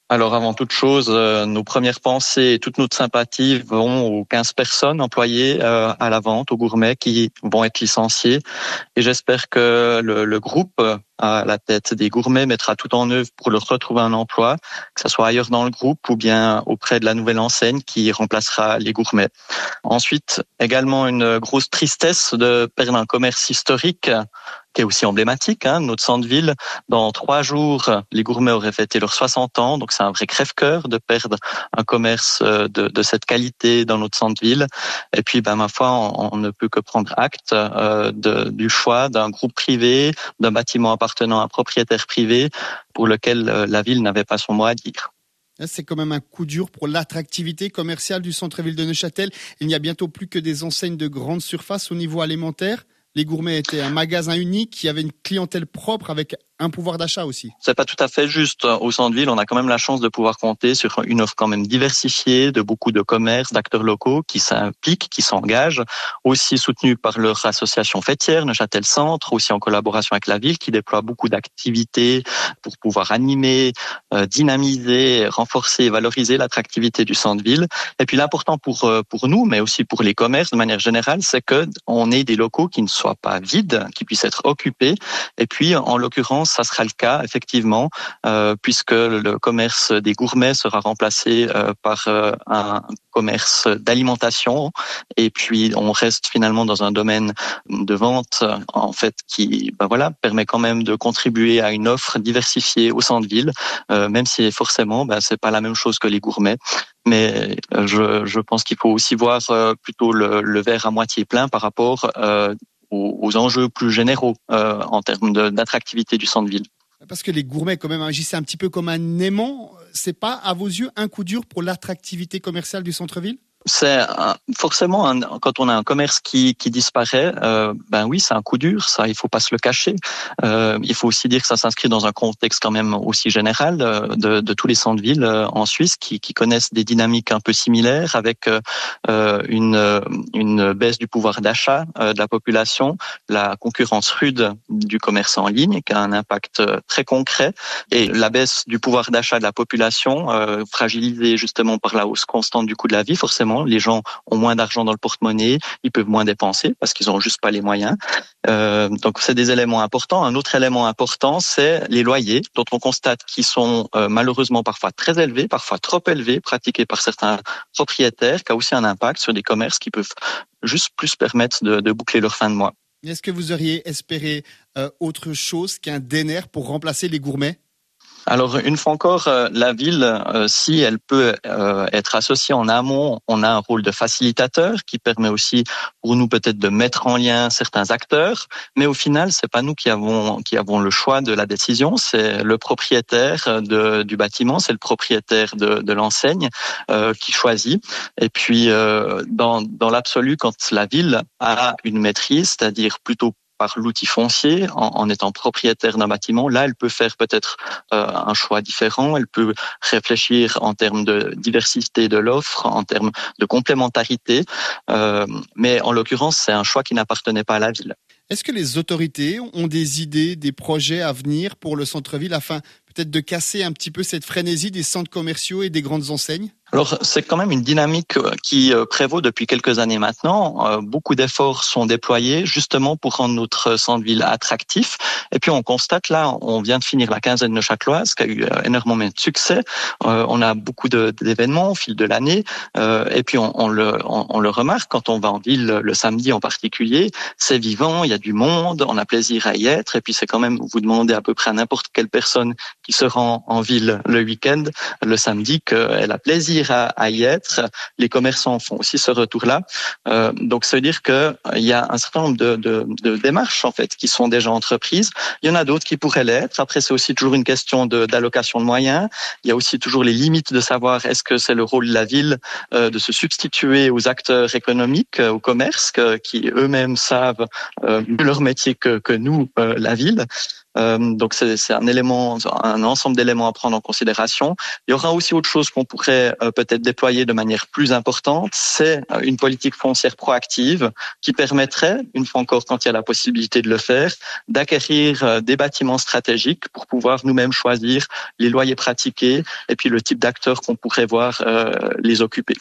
Alors avant toute chose, nos premières pensées et toute notre sympathie vont aux 15 personnes employées à la vente, aux gourmets qui vont être licenciés. Et j'espère que le groupe à la tête des gourmets mettra tout en œuvre pour leur retrouver un emploi, que ce soit ailleurs dans le groupe ou bien auprès de la nouvelle enseigne qui remplacera les gourmets. Ensuite, également une grosse tristesse de perdre un commerce historique qui est aussi emblématique, notre centre-ville. Dans 3 jours, les gourmets auraient fêté leurs 60 ans, donc c'est un vrai crève-cœur de perdre un commerce de cette qualité dans notre centre-ville. Et puis, ma foi, on ne peut que prendre acte du choix d'un groupe privé, d'un bâtiment appartenant à un propriétaire privé, pour lequel la ville n'avait pas son mot à dire. C'est quand même un coup dur pour l'attractivité commerciale du centre-ville de Neuchâtel. Il n'y a bientôt plus que des enseignes de grande surface au niveau alimentaire. Les gourmets étaient un magasin unique qui avait une clientèle propre avec un pouvoir d'achat aussi. C'est pas tout à fait juste. Au centre-ville, on a quand même la chance de pouvoir compter sur une offre quand même diversifiée de beaucoup de commerces, d'acteurs locaux qui s'impliquent, qui s'engagent, aussi soutenus par leur association fêtière, Neuchâtel Centre, aussi en collaboration avec la ville, qui déploie beaucoup d'activités pour pouvoir animer, dynamiser, renforcer et valoriser l'attractivité du centre-ville. Et puis l'important pour nous, mais aussi pour les commerces de manière générale, c'est que on ait des locaux qui ne soient pas vides, qui puissent être occupés. Et puis, en l'occurrence, ça sera le cas, effectivement, puisque le commerce des gourmets sera remplacé par un commerce d'alimentation. Et puis, on reste finalement dans un domaine de vente, en fait, qui, permet quand même de contribuer à une offre diversifiée au centre-ville, même si forcément, c'est pas la même chose que les gourmets. Mais je pense qu'il faut aussi voir plutôt le verre à moitié plein par rapport aux enjeux plus généraux en termes d'attractivité du centre-ville. Parce que les gourmets quand même agissaient un petit peu comme un aimant. C'est pas, à vos yeux, un coup dur pour l'attractivité commerciale du centre-ville ? C'est forcément quand on a un commerce qui disparaît, oui, c'est un coup dur, ça, il faut pas se le cacher. Il faut aussi dire que ça s'inscrit dans un contexte quand même aussi général de tous les centres-villes en Suisse qui connaissent des dynamiques un peu similaires avec une baisse du pouvoir d'achat de la population, la concurrence rude du commerce en ligne qui a un impact très concret et la baisse du pouvoir d'achat de la population fragilisée justement par la hausse constante du coût de la vie, forcément. Les gens ont moins d'argent dans le porte-monnaie, ils peuvent moins dépenser parce qu'ils ont juste pas les moyens. Donc c'est des éléments importants. Un autre élément important, c'est les loyers, dont on constate qu'ils sont malheureusement parfois très élevés, parfois trop élevés, pratiqués par certains propriétaires, qui a aussi un impact sur des commerces qui peuvent juste plus permettre de boucler leur fin de mois. Est-ce que vous auriez espéré autre chose qu'un DNR pour remplacer les gourmets ? Alors, une fois encore, la ville, si elle peut être associée en amont, on a un rôle de facilitateur qui permet aussi pour nous peut-être de mettre en lien certains acteurs, mais au final, c'est pas nous qui avons le choix de la décision, c'est le propriétaire du bâtiment, c'est le propriétaire de l'enseigne qui choisit. Et puis, dans l'absolu, quand la ville a une maîtrise, c'est-à-dire plutôt par l'outil foncier, en étant propriétaire d'un bâtiment, là, elle peut faire peut-être un choix différent, elle peut réfléchir en termes de diversité de l'offre, en termes de complémentarité, mais en l'occurrence, c'est un choix qui n'appartenait pas à la ville. Est-ce que les autorités ont des idées, des projets à venir pour le centre-ville afin peut-être de casser un petit peu cette frénésie des centres commerciaux et des grandes enseignes ? Alors, c'est quand même une dynamique qui prévaut depuis quelques années maintenant. Beaucoup d'efforts sont déployés justement pour rendre notre centre-ville attractif. Et puis, on constate là, on vient de finir la quinzaine neuchâteloise qui a eu énormément de succès. On a beaucoup d'événements au fil de l'année. Et puis, on le remarque quand on va en ville le samedi en particulier. C'est vivant, il y a du monde, on a plaisir à y être. Et puis, c'est quand même, vous demandez à peu près à n'importe quelle personne qui se rend en ville le week-end, le samedi, qu'elle a plaisir à y être. Les commerçants font aussi ce retour-là. Donc, ça veut dire qu'il y a un certain nombre de démarches, en fait, qui sont déjà entreprises. Il y en a d'autres qui pourraient l'être. Après, c'est aussi toujours une question d'allocation de moyens. Il y a aussi toujours les limites de savoir est-ce que c'est le rôle de la ville de se substituer aux acteurs économiques, aux commerces, qui eux-mêmes savent mieux leur métier que nous, la ville. Donc c'est un ensemble d'éléments à prendre en considération. Il y aura aussi autre chose qu'on pourrait peut-être déployer de manière plus importante, c'est une politique foncière proactive qui permettrait, une fois encore quand il y a la possibilité de le faire, d'acquérir des bâtiments stratégiques pour pouvoir nous-mêmes choisir les loyers pratiqués et puis le type d'acteurs qu'on pourrait voir les occuper.